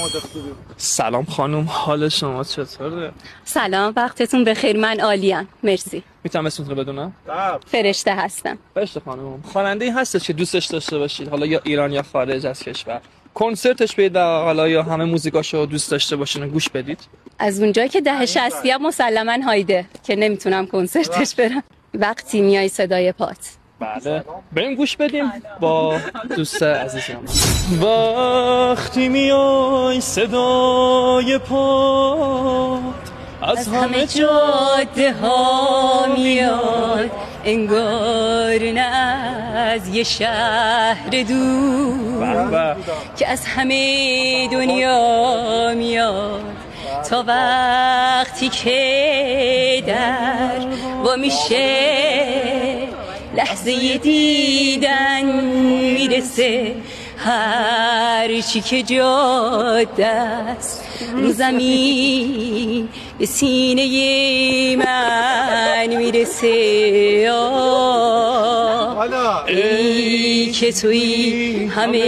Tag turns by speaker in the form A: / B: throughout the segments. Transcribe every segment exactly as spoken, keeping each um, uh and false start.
A: سلام خانم، حال شما چطوره؟
B: سلام، وقتتون بخیر. من عالیم، مرسی.
A: میتونم اسمتون رو بدونم؟
B: فرشته هستم.
A: فرشته خانم، خواننده‌ای هستش که دوستش داشته باشید، حالا یا ایران یا خارج از کشور، کنسرتش برید و حالا یا همه موزیکاشو دوست داشته باشین و گوش بدید؟
B: از اونجایی که دهه شصتی‌ام مسلماً هایده که نمیتونم کنسرتش برم. وقتی میای صدای پات.
A: بله، بریم گوش بدیم با دوست عزیزم. وقتی میای صدای پات از همه جاده ها میاد، انگار نه از یه شهر دور که از همه دنیا میاد، تا وقتی که در و میشه لحظه دیدن میرسه، هر چی که جاده است رو زمین به سینه من میرسه. ای که توی همه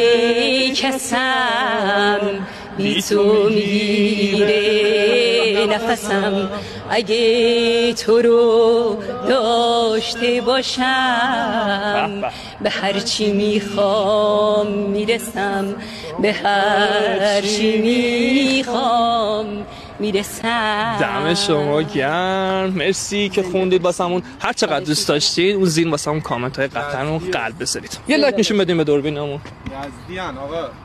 A: کسم، بی تو میگیره نفسم، اگه تو رو داشته باشم به هر چی میخوام میرسم، به هر چی میخوام میرسم. دم شما گرم، مرسی که خوندید واسمون. هر چقدر دوست داشتید اون زیر واسمون کامنت های قطعا و قلب بذارید. یه لایک نشون بدیم به دوربینمون.
C: یزدیان آقا.